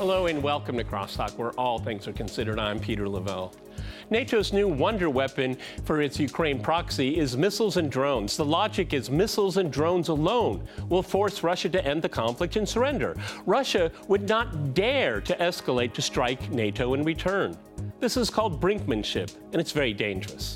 Hello and welcome to Crosstalk, where all things are considered. I'm Peter Lavelle. NATO's new wonder weapon for its Ukraine proxy is missiles and drones. The logic is missiles and drones alone will force Russia to end the conflict and surrender. Russia would not dare to escalate to strike NATO in return. This is called brinkmanship, and it's very dangerous.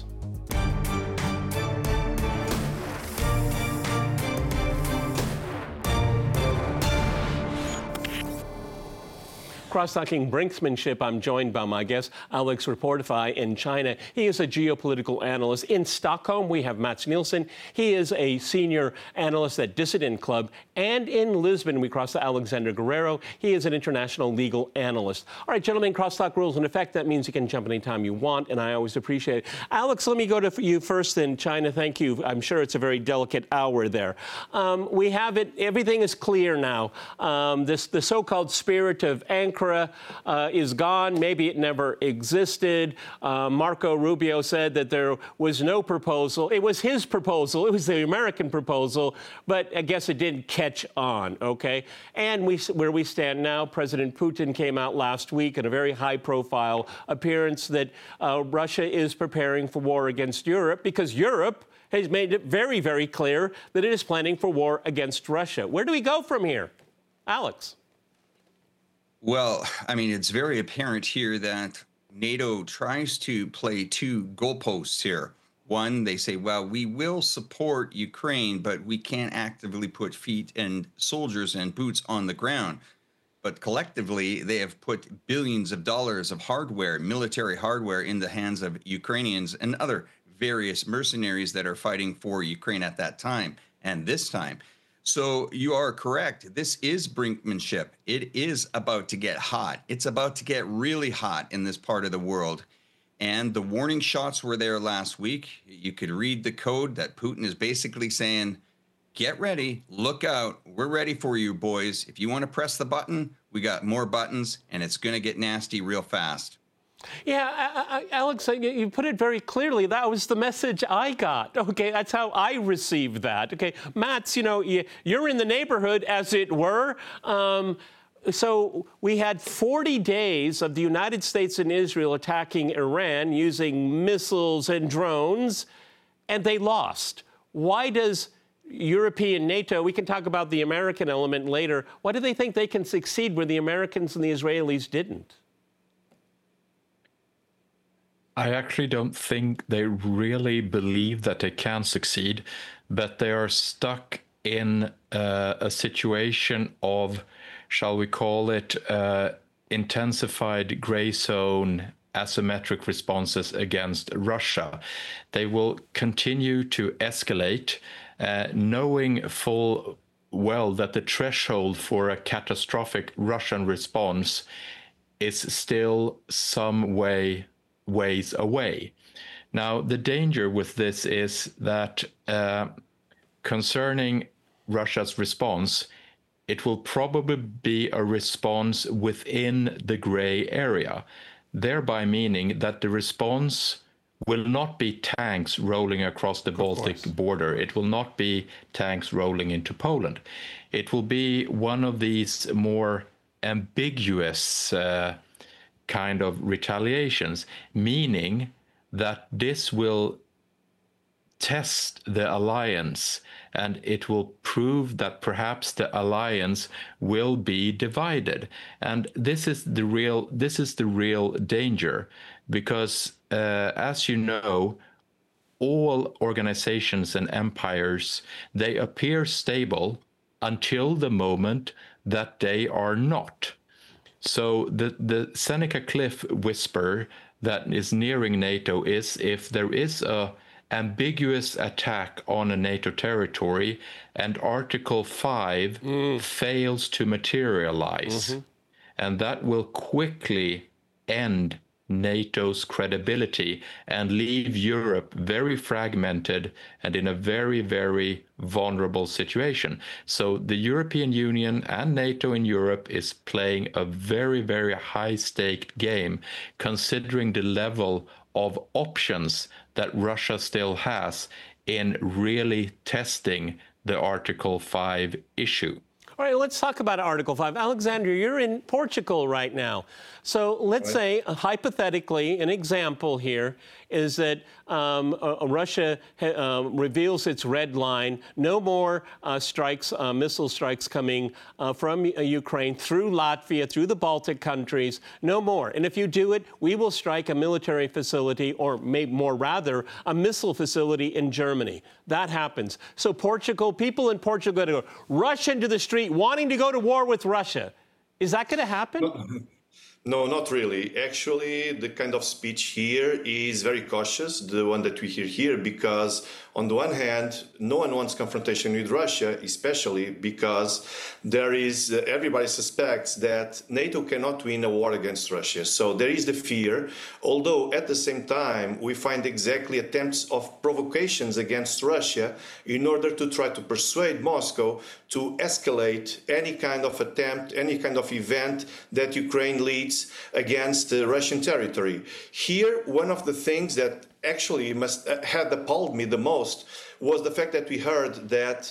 Cross-talking brinksmanship, I'm joined by my guest, Alex Reportify in China. He is a geopolitical analyst. In Stockholm, we have Mats Nilsson. He is a senior analyst at Dissident Club. And in Lisbon, we cross to Alexander Guerrero. He is an international legal analyst. All right, gentlemen, crosstalk rules in effect. That means you can jump anytime you want, and I always appreciate it. Alex, let me go to you first in China. Thank you. I'm sure it's a very delicate hour there. We have it. Everything is clear now. The so-called spirit of Ankara is gone. Maybe it never existed. Marco Rubio said that there was no proposal. It was his proposal. It was the American proposal, but I guess it didn't catch on, okay? And where we stand now, President Putin came out last week in a very high-profile appearance that Russia is preparing for war against Europe because Europe has made it very, very clear that it is planning for war against Russia. Where do we go from here? Alex. Well, I mean, it's very apparent here that NATO tries to play two goalposts here. One, they say, well, we will support Ukraine, but we can't actively put feet and soldiers and boots on the ground. But collectively, they have put billions of dollars of hardware, military hardware, in the hands of Ukrainians and other various mercenaries that are fighting for Ukraine at that time and this time. So you are correct. This is brinkmanship. It is about to get hot. It's about to get really hot in this part of the world. And the warning shots were there last week. You could read the code that Putin is basically saying, get ready, look out. We're ready for you, boys. If you want to press the button, we got more buttons, and it's going to get nasty real fast. Yeah, Alex, you put it very clearly. That was the message I got. Okay, that's how I received that. Okay, Mats, you know, you're in the neighborhood, as it were. So we had 40 days of the United States and Israel attacking Iran using missiles and drones, and they lost. Why does European NATO, we can talk about the American element later, why do they think they can succeed where the Americans and the Israelis didn't? I actually don't think they really believe that they can succeed, but they are stuck in a situation of, shall we call it, intensified gray zone asymmetric responses against Russia. They will continue to escalate, knowing full well that the threshold for a catastrophic Russian response is still some ways away. Now, the danger with this is that concerning Russia's response, it will probably be a response within the gray area, thereby meaning that the response will not be tanks rolling across the Baltic border. It will not be tanks rolling into Poland. It will be one of these more ambiguous kind of retaliations, meaning that this will test the alliance and it will prove that perhaps the alliance will be divided. And this is the real danger, because as you know, all organizations and empires, they appear stable until the moment that they are not. So the Seneca Cliff whisper that is nearing NATO is, if there is a ambiguous attack on a NATO territory and Article 5 fails to materialize, and that will quickly end NATO's credibility and leave Europe very fragmented and in a very, very vulnerable situation. So the European Union and NATO in Europe is playing a very, very high-stake game, considering the level of options that Russia still has in really testing the Article 5 issue. All right, let's talk about Article 5. Alexander, you're in Portugal right now. So let's say, hypothetically, an example here is that Russia reveals its red line. No more strikes, missile strikes coming from Ukraine through Latvia, through the Baltic countries. No more. And if you do it, we will strike a military facility, or maybe more rather, a missile facility in Germany. That happens. So Portugal, people in Portugal are going to rush into the street wanting to go to war with Russia. Is that going to happen? No, not really. Actually, the kind of speech here is very cautious, the one that we hear here, because on the one hand, no one wants confrontation with Russia, especially because there is, everybody suspects that NATO cannot win a war against Russia. So there is the fear, although at the same time, we find exactly attempts of provocations against Russia in order to try to persuade Moscow to escalate any kind of attempt, any kind of event that Ukraine leads against Russian territory. Here, one of the things that actually had appalled me the most was the fact that we heard that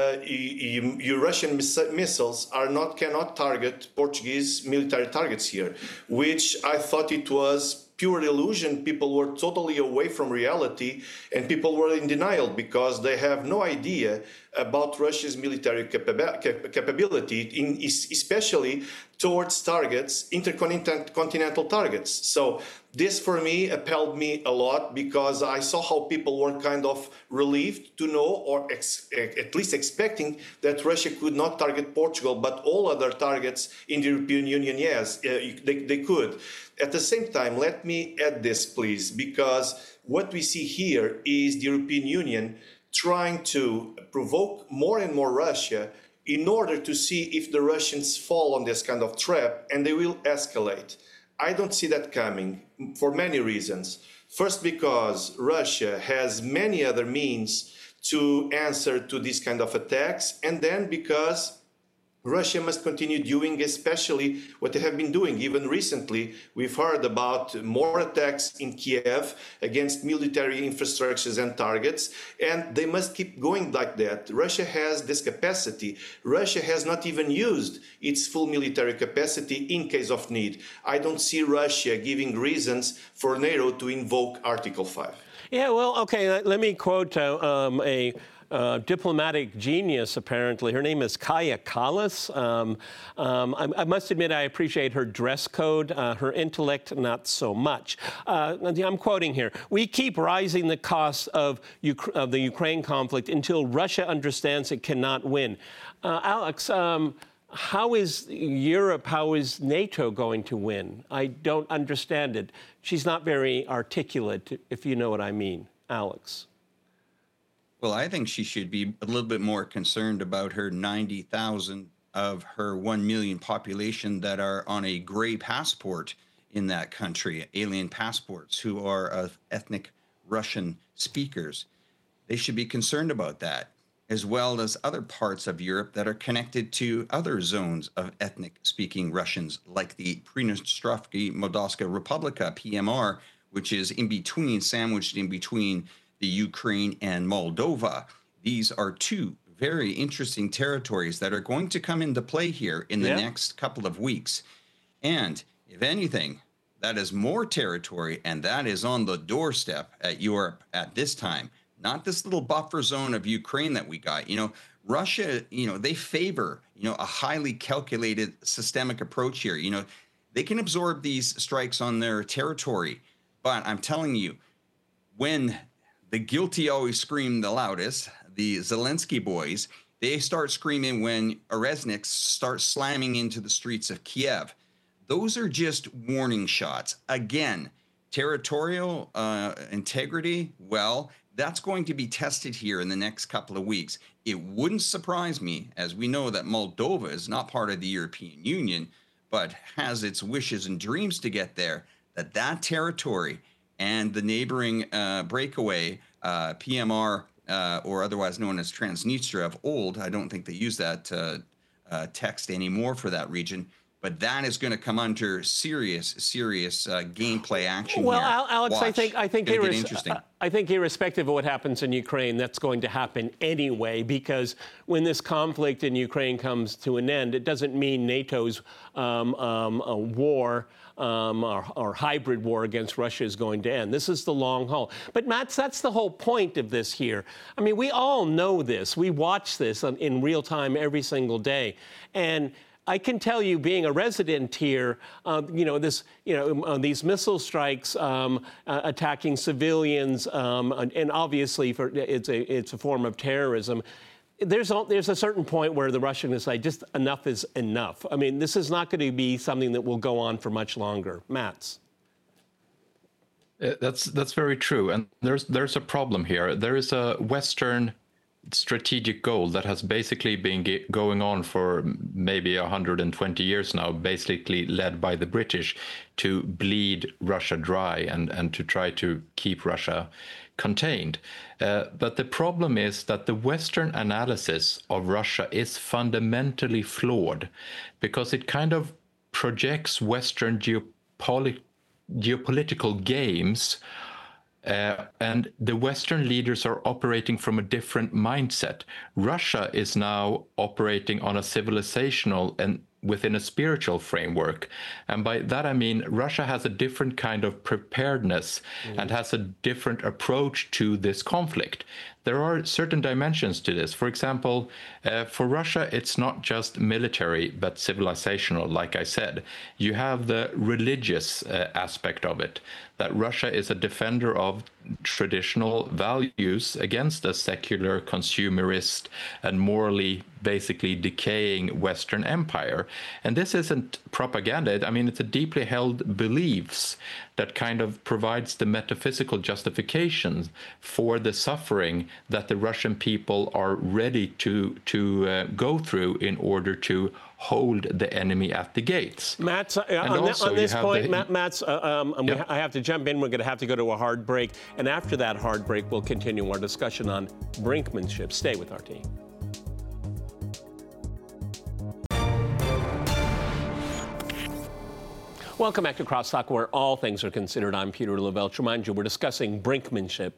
Russian missiles cannot target Portuguese military targets here, which I thought it was pure illusion. People were totally away from reality, and people were in denial because they have no idea about Russia's military capability, especially towards targets, intercontinental targets. So this, for me, appalled me a lot because I saw how people were kind of relieved to know, or at least expecting, that Russia could not target Portugal, but all other targets in the European Union, yes, they could. At the same time, let me add this, please, because what we see here is the European Union trying to provoke more and more Russia in order to see if the Russians fall on this kind of trap, and they will escalate. I don't see that coming for many reasons. First, because Russia has many other means to answer to these kind of attacks, and then because Russia must continue doing especially what they have been doing. Even recently, we've heard about more attacks in Kiev against military infrastructures and targets, and they must keep going like that. Russia has this capacity. Russia has not even used its full military capacity in case of need. I don't see Russia giving reasons for NATO to invoke Article 5. Yeah, well, okay, let me quote a diplomatic genius, apparently. Her name is Kaja Kallas. I must admit I appreciate her dress code, her intellect not so much. I'm quoting here. "We keep rising the costs of the Ukraine conflict until Russia understands it cannot win." Alex, how is Europe, how is NATO going to win? I don't understand it. She's not very articulate, if you know what I mean. Alex. Well, I think she should be a little bit more concerned about her 90,000 of her 1 million population that are on a gray passport in that country, alien passports, who are of ethnic Russian speakers. They should be concerned about that, as well as other parts of Europe that are connected to other zones of ethnic speaking Russians, like the Pridnestrovsky Moldavska Republika, PMR, which is in between, sandwiched in between the Ukraine and Moldova. These are two very interesting territories that are going to come into play here in the next couple of weeks. And if anything, that is more territory, and that is on the doorstep at Europe at this time, not this little buffer zone of Ukraine that we got. You know, Russia, they favor, a highly calculated systemic approach here. They can absorb these strikes on their territory, but I'm telling you, when the guilty always scream the loudest, the Zelensky boys, they start screaming when Rezniks start slamming into the streets of Kiev. Those are just warning shots. Again, territorial integrity, well, that's going to be tested here in the next couple of weeks. It wouldn't surprise me, as we know that Moldova is not part of the European Union, but has its wishes and dreams to get there, that territory and the neighboring breakaway PMR, or otherwise known as Transnistria of old, I don't think they use that text anymore for that region. But that is going to come under serious gameplay action. Well, here. Alex, Watch. I think interesting. I think irrespective of what happens in Ukraine, that's going to happen anyway, because when this conflict in Ukraine comes to an end, it doesn't mean NATO's war or hybrid war against Russia is going to end. This is the long haul. But, Mats, that's the whole point of this here. I mean, we all know this. We watch this in real time every single day. And I can tell you, being a resident here, these missile strikes attacking civilians, and obviously it's a form of terrorism. There's a certain point where the Russians say, just enough is enough. I mean, this is not going to be something that will go on for much longer. Mats. That's very true, and there's a problem here. There is a Western strategic goal that has basically been going on for maybe 120 years now, basically led by the British, to bleed Russia dry and to try to keep Russia contained. But the problem is that the Western analysis of Russia is fundamentally flawed, because it kind of projects Western geopolitical games, and the Western leaders are operating from a different mindset. Russia is now operating on a civilizational and within a spiritual framework. And by that, I mean, Russia has a different kind of preparedness and has a different approach to this conflict. There are certain dimensions to this. For example, for Russia, it's not just military, but civilizational, like I said. You have the religious aspect of it, that Russia is a defender of traditional values against a secular, consumerist, and morally basically decaying Western empire. And this isn't propaganda. I mean, it's a deeply held beliefs that kind of provides the metaphysical justification for the suffering that the Russian people are ready to go through in order to hold the enemy at the gates. Mats, on this point, Mats, I have to jump in. We're going to have to go to a hard break. And after that hard break, we'll continue our discussion on brinkmanship. Stay with RT. Welcome back to Crosstalk, where all things are considered. I'm Peter LaVelch. Remind you, we're discussing brinkmanship.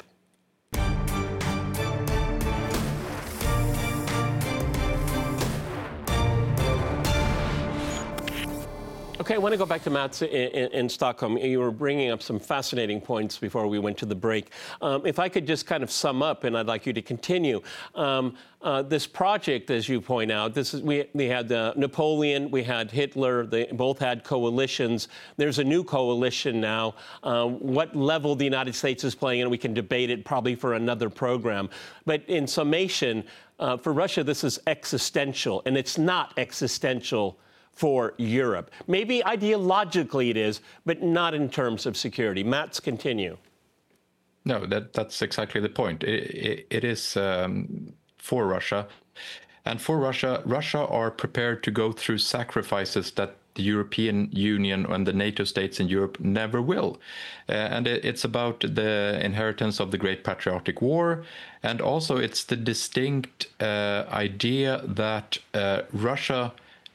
Okay, I want to go back to Mats in Stockholm. You were bringing up some fascinating points before we went to the break. If I could just kind of sum up, and I'd like you to continue. This project, as you point out, we had Napoleon, we had Hitler. They both had coalitions. There's a new coalition now. What level the United States is playing in, we can debate it probably for another program. But in summation, for Russia, this is existential, and it's not existential for Europe. Maybe ideologically it is, but not in terms of security. Mats, continue. No, that's exactly the point. It is for Russia. And for Russia, Russia are prepared to go through sacrifices that the European Union and the NATO states in Europe never will. And it's about the inheritance of the Great Patriotic War. And also it's the distinct idea that Russia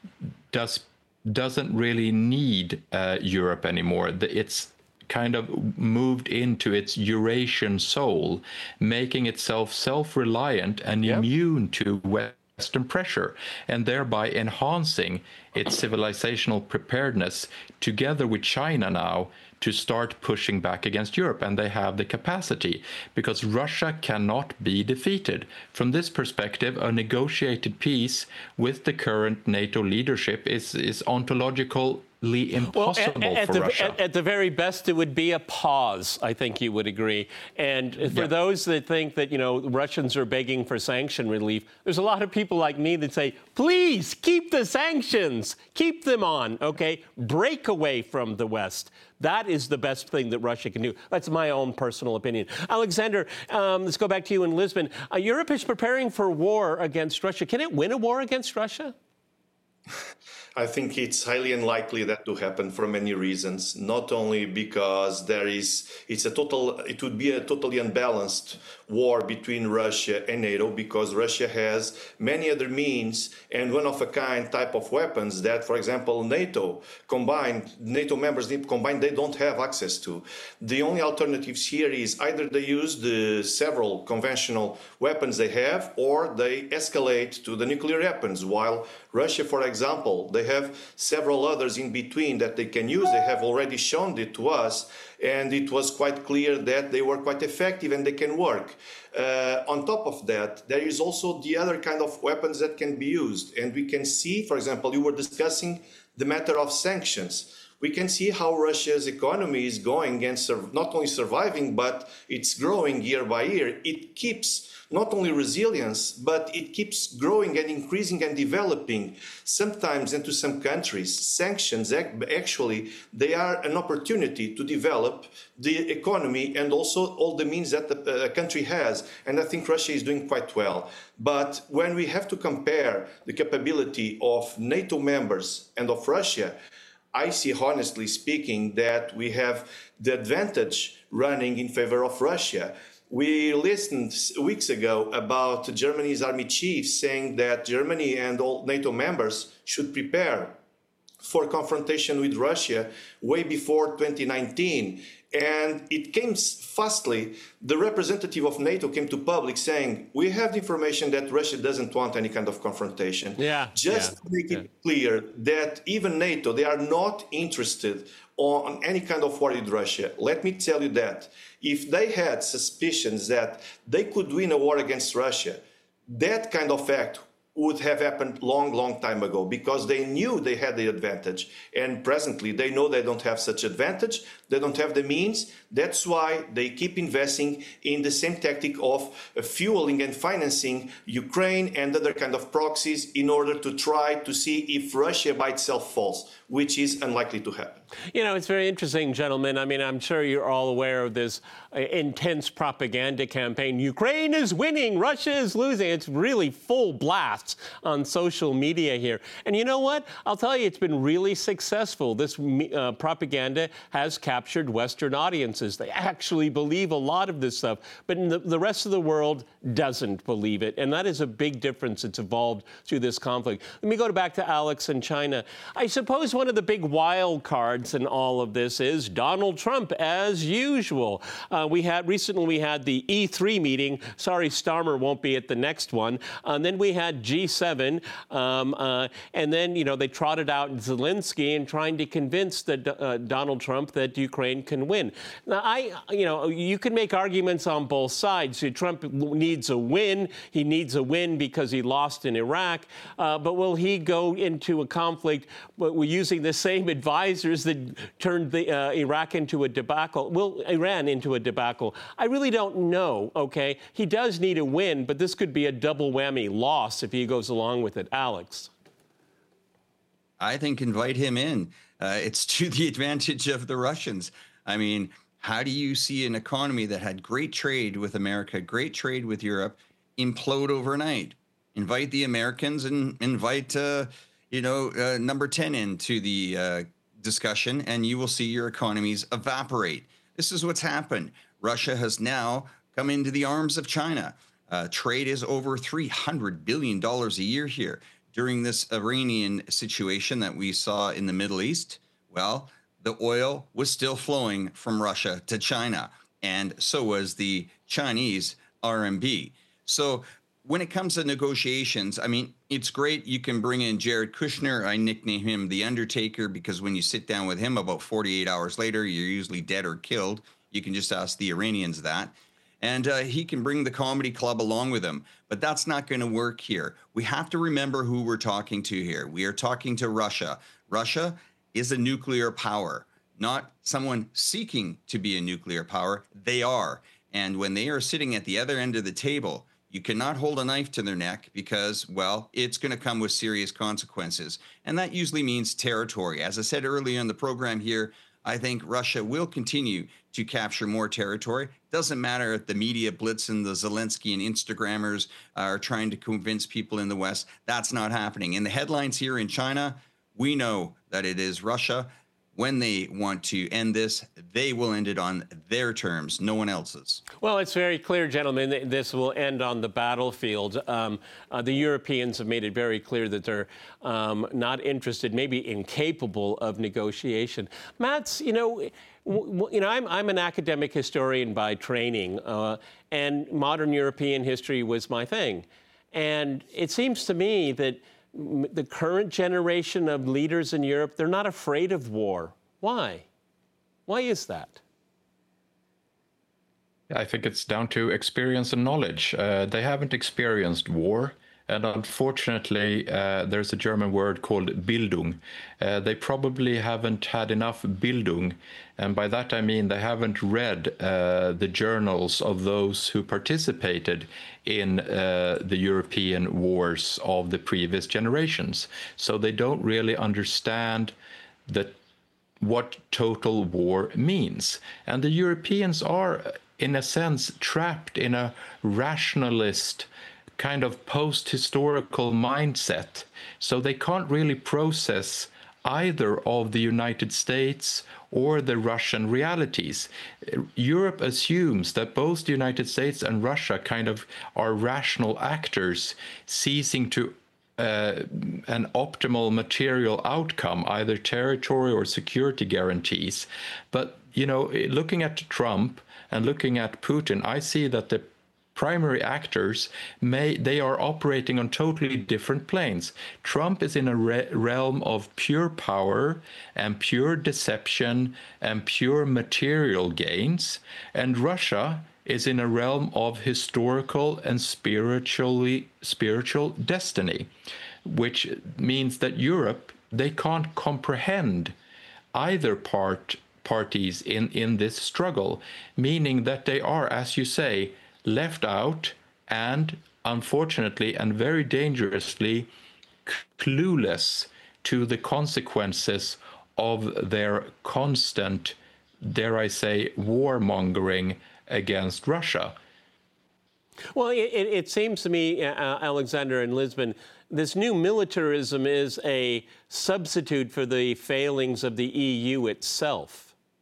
doesn't really need Europe anymore. It's kind of moved into its Eurasian soul, making itself self-reliant and immune to Western pressure, and thereby enhancing its civilizational preparedness together with China now to start pushing back against Europe. And they have the capacity, because Russia cannot be defeated. From this perspective, a negotiated peace with the current NATO leadership is ontologically impossible for Russia. At the very best, it would be a pause, I think you would agree. And for those that think that, Russians are begging for sanction relief, there's a lot of people like me that say, please keep the sanctions, keep them on, okay? Break away from the West. That is the best thing that Russia can do. That's my own personal opinion. Alexander, let's go back to you in Lisbon. Europe is preparing for war against Russia. Can it win a war against Russia? I think it's highly unlikely that to happen for many reasons. Not only because it would be a totally unbalanced war between Russia and NATO, because Russia has many other means and one-of-a-kind type of weapons that, for example, NATO members combined, they don't have access to. The only alternatives here is either they use the several conventional weapons they have, or they escalate to the nuclear weapons, while Russia, for example, they have several others in between that they can use. They have already shown it to us, and it was quite clear that they were quite effective and they can work. On top of that, there is also the other kind of weapons that can be used. And we can see, for example, you were discussing the matter of sanctions. We can see how Russia's economy is going and not only surviving, but it's growing year by year. It keeps not only resilience, but it keeps growing and increasing and developing. Sometimes into some countries, sanctions actually, they are an opportunity to develop the economy and also all the means that the country has. And I think Russia is doing quite well. But when we have to compare the capability of NATO members and of Russia, I see, honestly speaking, that we have the advantage running in favor of Russia. We listened weeks ago about Germany's army chief saying that Germany and all NATO members should prepare for confrontation with Russia way before 2019. And it came fastly. The representative of NATO came to public saying, we have the information that Russia doesn't want any kind of confrontation. To make it clear that even NATO, they are not interested on any kind of war with Russia. Let me tell you that if they had suspicions that they could win a war against Russia, that kind of act would have happened long time ago, because they knew they had the advantage. And presently, they know they don't have such advantage. They don't have the means. That's why they keep investing in the same tactic of fueling and financing Ukraine and other kind of proxies in order to try to see if Russia by itself falls, which is unlikely to happen. You know, it's very interesting, gentlemen. I mean, I'm sure you're all aware of this intense propaganda campaign. Ukraine is winning, Russia is losing. It's really full blasts on social media here. And you know what? I'll tell you, it's been really successful. This propaganda has captured Western audiences. They actually believe a lot of this stuff, but the rest of the world doesn't believe it. And that is a big difference that's evolved through this conflict. Let me go back to Alex in China. I suppose one of the big wild cards in all of this is Donald Trump, as usual. Recently we had the E3 meeting. Sorry, Starmer won't be at the next one. And then we had G7, and then, you know, they trotted out Zelensky and trying to convince Donald Trump that Ukraine can win. Now, you can make arguments on both sides. Trump needs a win. He needs a win because he lost in Iraq. But will he go into a conflict using the same advisors that turned Iraq into a debacle? Will Iran into a debacle? I really don't know, okay? He does need a win, but this could be a double whammy loss if he goes along with it. Alex? I think invite him in. It's to the advantage of the Russians. I mean, how do you see an economy that had great trade with America, great trade with Europe, implode overnight? Invite the Americans and invite, number 10 into the discussion, and you will see your economies evaporate. This is what's happened. Russia has now come into the arms of China. Trade is over $300 billion a year here. During this Iranian situation that we saw in the Middle East, well, the oil was still flowing from Russia to China, and so was the Chinese RMB. So when it comes to negotiations, I mean, it's great. You can bring in Jared Kushner. I nickname him the Undertaker because when you sit down with him about 48 hours later, you're usually dead or killed. You can just ask the Iranians that. And he can bring the comedy club along with him. But that's not going to work here. We have to remember who we're talking to here. We are talking to Russia. Russia is a nuclear power, not someone seeking to be a nuclear power. They are. And when they are sitting at the other end of the table, you cannot hold a knife to their neck because, well, it's going to come with serious consequences. And that usually means territory. As I said earlier in the program here, I think Russia will continue to capture more territory. Doesn't matter if the media blitz and the Zelensky and Instagrammers are trying to convince people in the West. That's not happening. In the headlines here in China, we know that it is Russia when they want to end this, they will end it on their terms, no one else's. Well, it's very clear, gentlemen, that this will end on the battlefield. The Europeans have made it very clear that they're not interested, maybe incapable of negotiation. Mats, I'm an academic historian by training, and modern European history was my thing. And it seems to me that the current generation of leaders in Europe, they're not afraid of war. Why? Why is that? I think it's down to experience and knowledge. They haven't experienced war. And unfortunately, there's a German word called Bildung. They probably haven't had enough Bildung. And by that, I mean they haven't read the journals of those who participated in the European wars of the previous generations. So they don't really understand what total war means. And the Europeans are, in a sense, trapped in a rationalist kind of post-historical mindset. So they can't really process either of the United States or the Russian realities. Europe assumes that both the United States and Russia kind of are rational actors seizing to an optimal material outcome, either territory or security guarantees. But, looking at Trump and looking at Putin, I see that the primary actors they are operating on totally different planes. Trump is in a realm of pure power and pure deception and pure material gains, and Russia is in a realm of historical and spiritual destiny, which means that Europe, they can't comprehend either parties in this struggle, meaning that they are, as you say, left out and, unfortunately and very dangerously, clueless to the consequences of their constant, dare I say, warmongering against Russia. Well, it seems to me, Alexander and Lisbon, this new militarism is a substitute for the failings of the EU itself.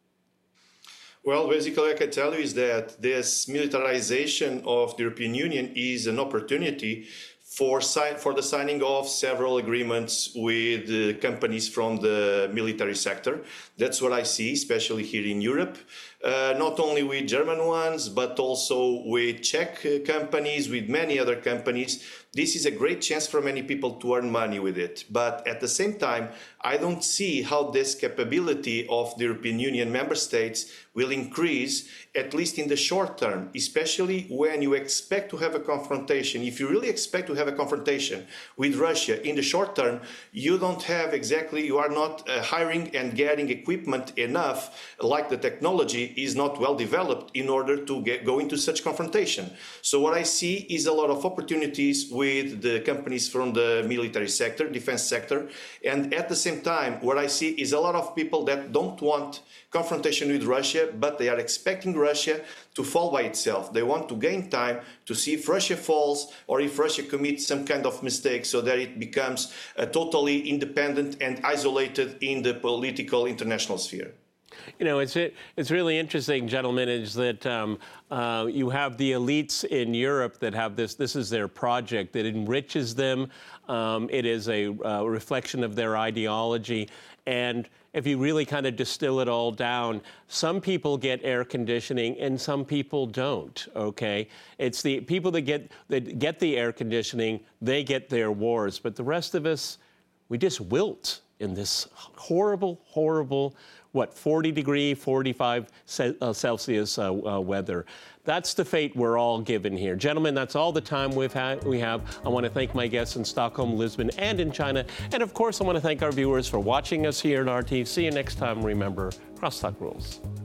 Well, basically, I can tell you is that this militarization of the European Union is an opportunity for the signing of several agreements with companies from the military sector. That's what I see, especially here in Europe. Not only with German ones, but also with Czech companies, with many other companies. This is a great chance for many people to earn money with it. But at the same time, I don't see how this capability of the European Union member states will increase, at least in the short term, especially when you expect to have a confrontation. If you really expect to have a confrontation with Russia in the short term, you are not hiring and getting equipment enough, like the technology is not well developed in order to go into such confrontation. So what I see is a lot of opportunities with the companies from the military sector, defense sector, and at the same time, what I see is a lot of people that don't want confrontation with Russia, but they are expecting Russia to fall by itself. They want to gain time to see if Russia falls or if Russia commits some kind of mistake so that it becomes totally independent and isolated in the political international sphere. It's really interesting, gentlemen, is that you have the elites in Europe that have this is their project that enriches them. It is a reflection of their ideology. And if you really kind of distill it all down, some people get air conditioning and some people don't, okay? It's the people that get the air conditioning, they get their wars. But the rest of us, we just wilt in this horrible, 40-degree, 45 Celsius weather. That's the fate we're all given here. Gentlemen, that's all the time we have. I want to thank my guests in Stockholm, Lisbon, and in China. And of course, I want to thank our viewers for watching us here at RT. See you next time. Remember, crosstalk rules.